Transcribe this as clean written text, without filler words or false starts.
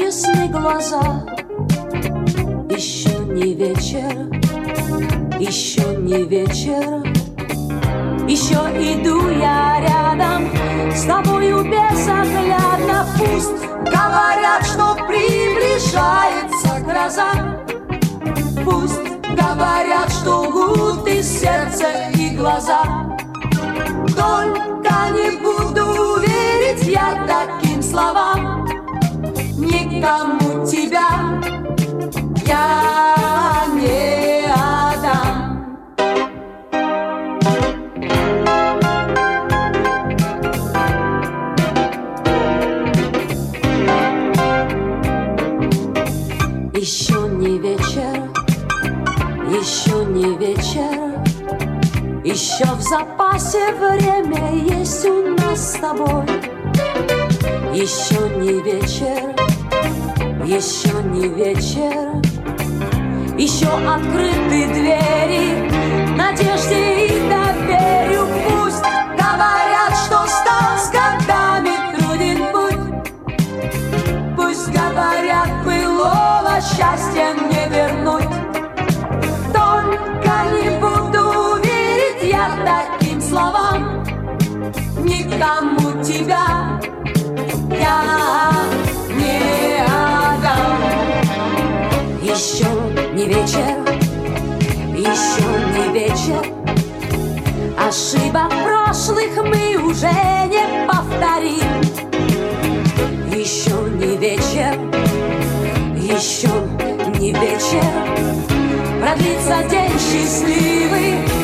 честны глаза. Еще не вечер, еще не вечер, еще иду я рядом с тобою безоглядно. Пусть говорят, что приближается гроза, пусть говорят, что лгут и сердце, и глаза. Только не буду верить я таким словам, никому тебя я не отдам. Еще не вечер, еще не вечер, еще в запасе время есть у нас с тобой. Еще не вечер, еще не вечер, еще открыты двери надежде и доверию. Пусть говорят, что стал с годами труден путь, пусть говорят, былого счастья не вернуть. Только не буду верить я таким словам, никому тебя я не отдам. Еще не вечер, еще не вечер, ошибок прошлых мы уже не повторим. Еще не вечер, еще не вечер, продлится день счастливый.